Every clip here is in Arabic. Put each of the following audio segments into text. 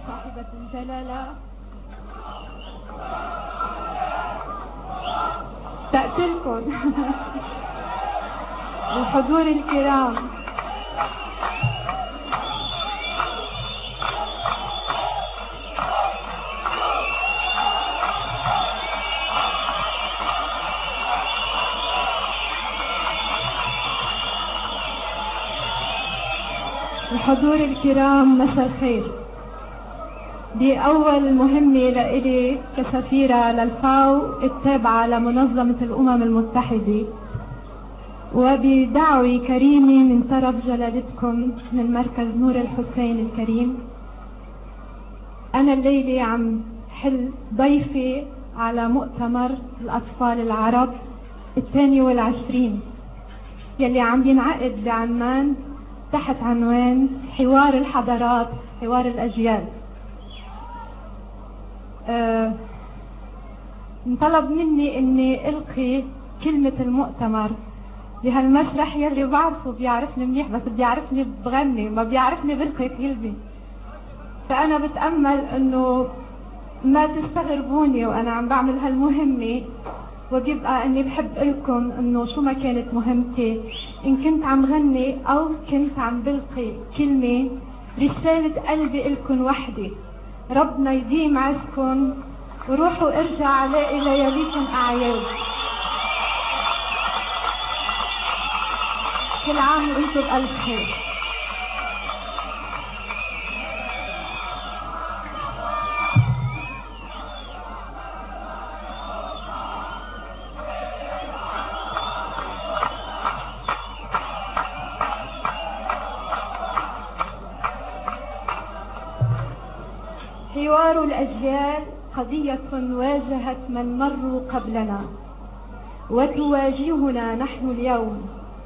صاحبة الجلالة تأتلكم الحضور الكرام، الحضور الكرام، مساء الخير. دي أول مهمة لإلي كسفيرة للفاو التابعة لمنظمة الأمم المتحدة، وبدعوة كريمة من طرف جلالتكم من مركز نور الحسين الكريم. أنا الليلة عم حل ضيفي على مؤتمر الأطفال العرب 22 يلي عم ينعقد بعمان تحت عنوان حوار الحضارات، حوار الأجيال. انطلب مني اني القي كلمة المؤتمر بهالمسرح يلي بعرفه بيعرفني منيح، بس بيعرفني بغني، ما بيعرفني بلقي كلمة. فانا بتأمل انه ما تستغربوني وانا عم بعمل هالمهمة، وبيبقى اني بحب لكم انه شو ما كانت مهمتي، ان كنت عم غني او كنت عم بلقي كلمة، رسالة قلبي لكم وحدة. ربنا يديم عزكم وروحوا ارجع على لياليكم اعياد. كل عام وانتم بألف خير. حوار الأجيال قضية واجهت من مروا قبلنا وتواجهنا نحن اليوم،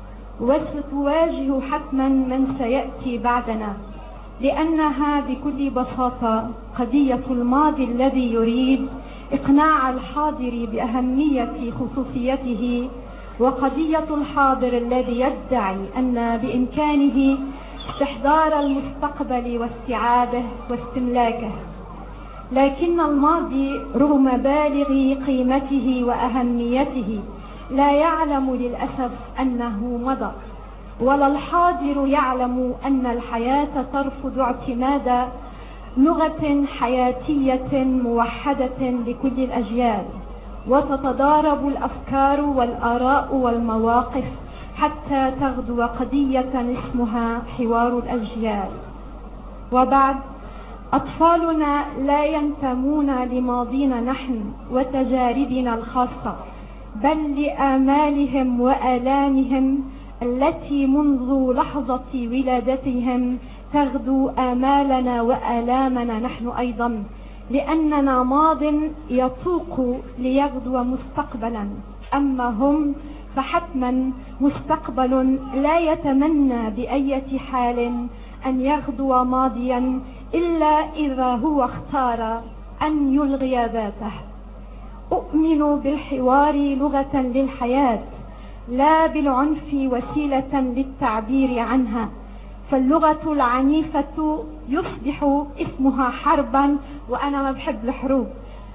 وستواجه حتما من سيأتي بعدنا، لأنها بكل بساطة قضية الماضي الذي يريد إقناع الحاضر بأهمية خصوصيته، وقضية الحاضر الذي يدعي أن بإمكانه استحضار المستقبل واستيعابه واستملاكه. لكن الماضي رغم بالغ قيمته وأهميته لا يعلم للأسف أنه مضى، ولا الحاضر يعلم أن الحياة ترفض اعتماد لغة حياتية موحدة لكل الأجيال، وتتضارب الأفكار والآراء والمواقف حتى تغدو قضية اسمها حوار الأجيال. وبعد، أطفالنا لا ينتمون لماضينا نحن وتجاربنا الخاصة، بل لآمالهم وآلامهم التي منذ لحظة ولادتهم تغدو آمالنا وآلامنا نحن أيضا، لأننا ماض يطوق ليغدو مستقبلا، أما هم فحتما مستقبل لا يتمنى بأية حال أن يغدو ماضيا إلا إذا هو اختار أن يلغي ذاته. أؤمن بالحوار لغة للحياة، لا بالعنف وسيلة للتعبير عنها، فاللغة العنيفة يصبح اسمها حربا، وأنا ما بحب الحروب.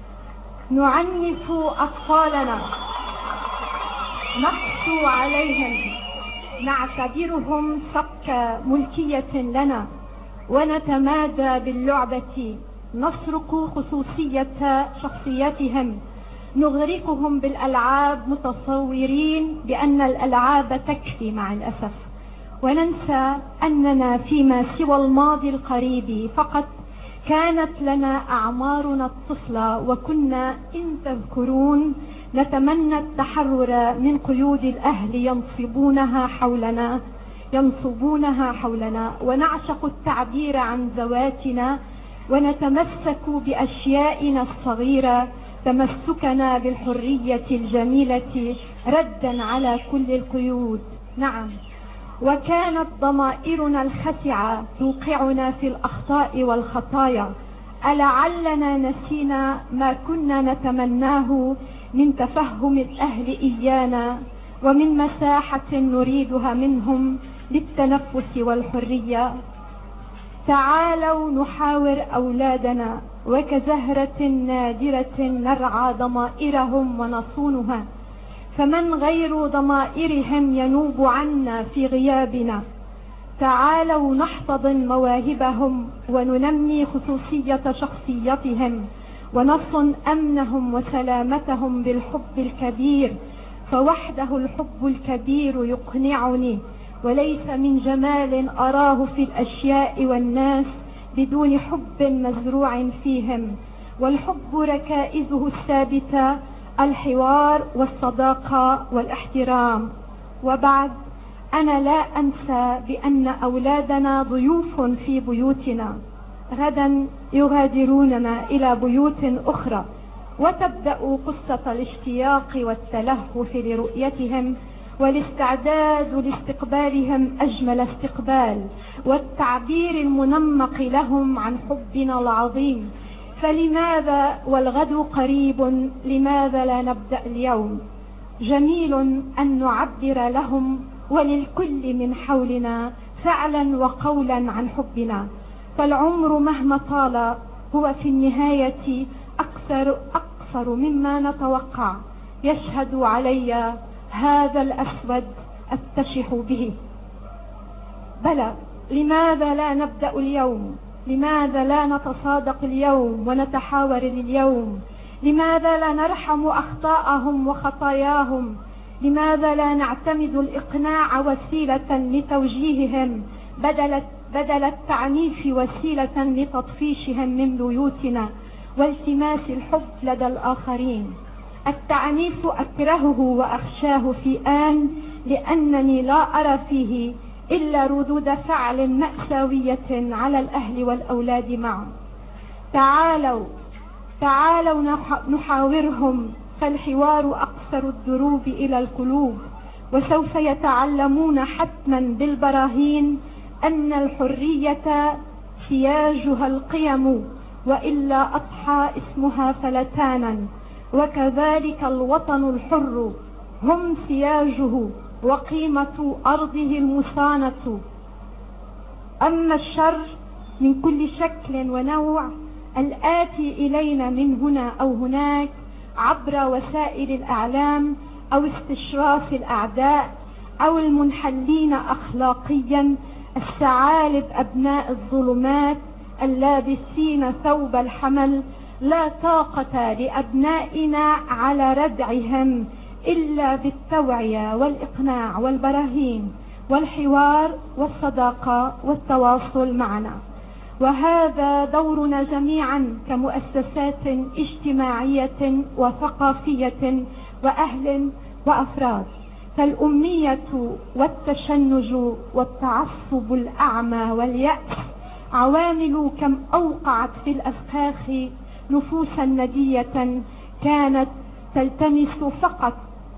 نعنف أطفالنا، نقسو عليهم، نعتبرهم سبك ملكية لنا، ونتمادى باللعبة، نسرق خصوصية شخصيتهم، نغرقهم بالألعاب متصورين بأن الألعاب تكفي مع الأسف، وننسى أننا فيما سوى الماضي القريب فقط كانت لنا أعمارنا الطفلة، وكنا إن تذكرون نتمنى التحرر من قيود الأهل ينصبونها حولنا، ونعشق التعبير عن ذواتنا، ونتمسك بأشيائنا الصغيرة تمسكنا بالحرية الجميلة ردا على كل القيود. نعم، وكانت ضمائرنا الخسعة توقعنا في الأخطاء والخطايا. ألعلنا نسينا ما كنا نتمناه من تفهم الأهل إيانا، ومن مساحة نريدها منهم للتنفس والحرية. تعالوا نحاور أولادنا وكزهرة نادرة نرعى ضمائرهم ونصونها، فمن غير ضمائرهم ينوب عنا في غيابنا. تعالوا نحتضن مواهبهم وننمي خصوصية شخصيتهم ونصن أمنهم وسلامتهم بالحب الكبير، فوحده الحب الكبير يقنعني، وليس من جمال أراه في الأشياء والناس بدون حب مزروع فيهم. والحب ركائزه الثابتة الحوار والصداقة والاحترام. وبعد، أنا لا أنسى بأن أولادنا ضيوف في بيوتنا، غدا يغادروننا إلى بيوت أخرى، وتبدأ قصة الاشتياق والتلهف لرؤيتهم والاستعداد لاستقبالهم أجمل استقبال، والتعبير المنمق لهم عن حبنا العظيم. فلماذا والغد قريب، لماذا لا نبدأ اليوم؟ جميل أن نعبر لهم وللكل من حولنا فعلا وقولا عن حبنا. فالعمر مهما طال هو في النهاية أقصر مما نتوقع. يشهد علي هذا الأسود أستشح به. بلى، لماذا لا نبدأ اليوم؟ لماذا لا نتصادق اليوم ونتحاور اليوم؟ لماذا لا نرحم أخطاءهم وخطاياهم؟ لماذا لا نعتمد الإقناع وسيلة لتوجيههم بدل التعنيف وسيلة لتطفيشهم من بيوتنا والتماس الحب لدى الآخرين؟ التعنيف أكرهه وأخشاه في آن، لأنني لا أرى فيه إلا ردود فعل مأساوية على الأهل والأولاد معا. تعالوا نحاورهم، فالحوار أقصر الدروب إلى القلوب، وسوف يتعلمون حتما بالبراهين أن الحرية سياجها القيم، وإلا أضحى اسمها فلتانا. وكذلك الوطن الحر هم سياجه وقيمة أرضه المصانة. أما الشر من كل شكل ونوع الآتي إلينا من هنا أو هناك عبر وسائل الإعلام أو استشراف الأعداء أو المنحلين أخلاقيا، الثعالب أبناء الظلمات اللابسين ثوب الحمل، لا طاقة لأبنائنا على ردعهم إلا بالتوعية والإقناع والبراهين والحوار والصداقة والتواصل معنا. وهذا دورنا جميعا كمؤسسات اجتماعية وثقافية وأهل وأفراد. فالأمية والتشنج والتعصب الأعمى واليأس عوامل كم أوقعت في الأفخاخ نفوسا ندية كانت تلتمس فقط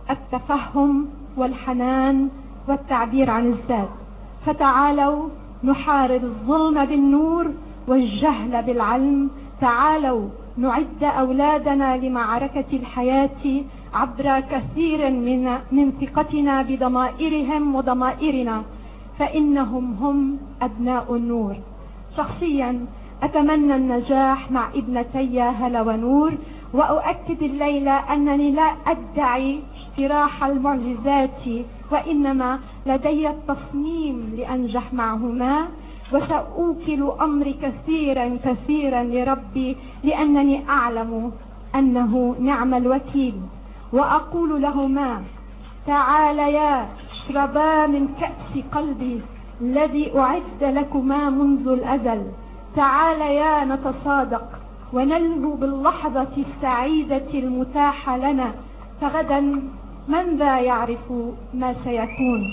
التفهم والحنان والتعبير عن الذات. فتعالوا نحارب الظلم بالنور والجهل بالعلم. تعالوا نعد أولادنا لمعركة الحياة عبر كثير من ثقتنا بضمائرهم وضمائرنا، فإنهم هم أبناء النور. شخصيا أتمنى النجاح مع ابنتي هلا ونور، وأؤكد الليلة أنني لا أدعي اجتراح المعجزات، وإنما لدي التصميم لأنجح معهما، وسأوكل أمري كثيرا لربي، لأنني أعلم أنه نعم الوكيل. وأقول لهما: تعاليا اشربا من كأس قلبي الذي أعد لكما منذ الأزل. تعاليا نتصادق ونلهو باللحظة السعيدة المتاحة لنا، فغدا من ذا يعرف ما سيكون.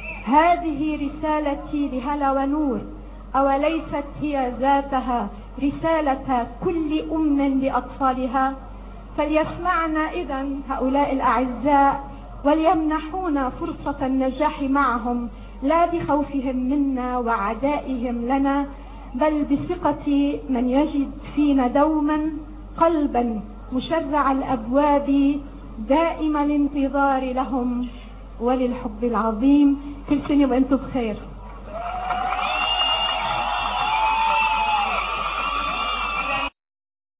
هذه رسالتي لهلا ونور، أوليست هي ذاتها رسالة كل أم لأطفالها؟ فليسمعنا إذن هؤلاء الأعزاء وليمنحونا فرصة النجاح معهم، لا بخوفهم منا وعدائهم لنا، بل بثقة من يجد فينا دوما قلبا مشرع الأبواب دائم الانتظار لهم وللحب العظيم. كل سنة وأنتم بخير.